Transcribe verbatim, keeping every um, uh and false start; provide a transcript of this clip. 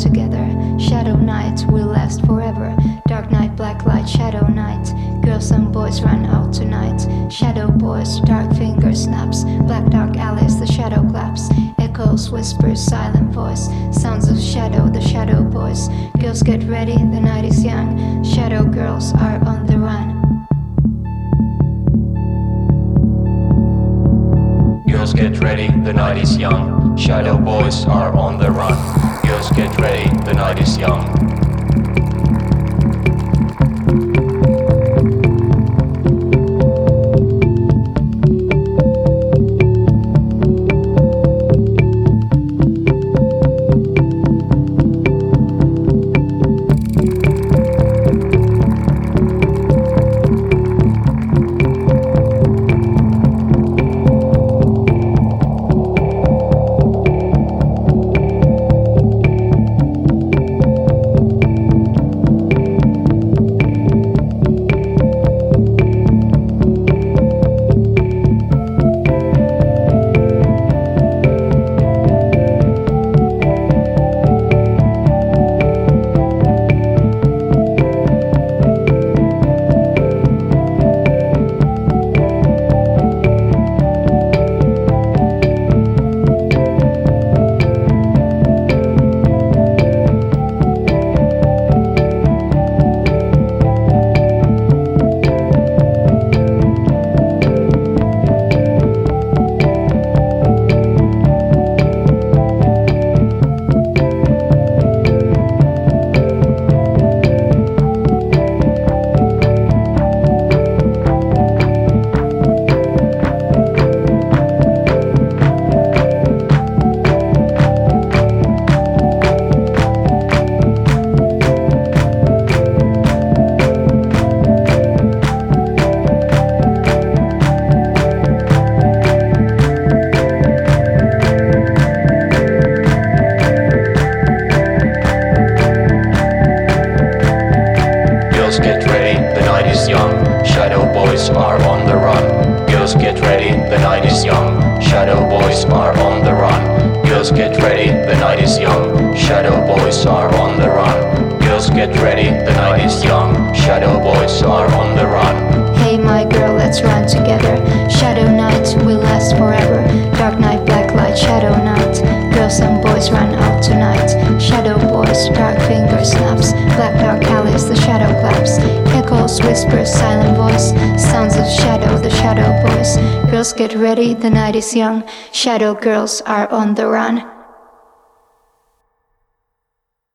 together. Shadow night will last forever. Dark night, black light, shadow night. Girls and boys run out tonight. Shadow boys, dark finger snaps. Black dark alleys, the shadow claps. Echoes, whispers, silent voice. Sounds of shadow, the shadow boys. Girls get ready, the night is young. Shadow girls are on the run. Girls get ready, the night is young. Shadow boys are on the run. Girls get ready, the night is young. Get ready, the night is young. Shadow boys are on the run. Girls get ready, the night is young. Shadow boys are on the run. Girls get ready, the night is young. Shadow boys are on the run. Girls get ready, the night is young. Shadow boys are on the run. Hey my girl, let's run together. Shadow night will last forever. Dark night, black light, shadow night. Girls and boys run out tonight. Shadow boys, dark finger snaps. Black dark alleys, the shadow claps. Echoes, whispers, silent voice. Sounds of shadow, the shadow boys. Girls get ready, the night is young. Shadow girls are on the run.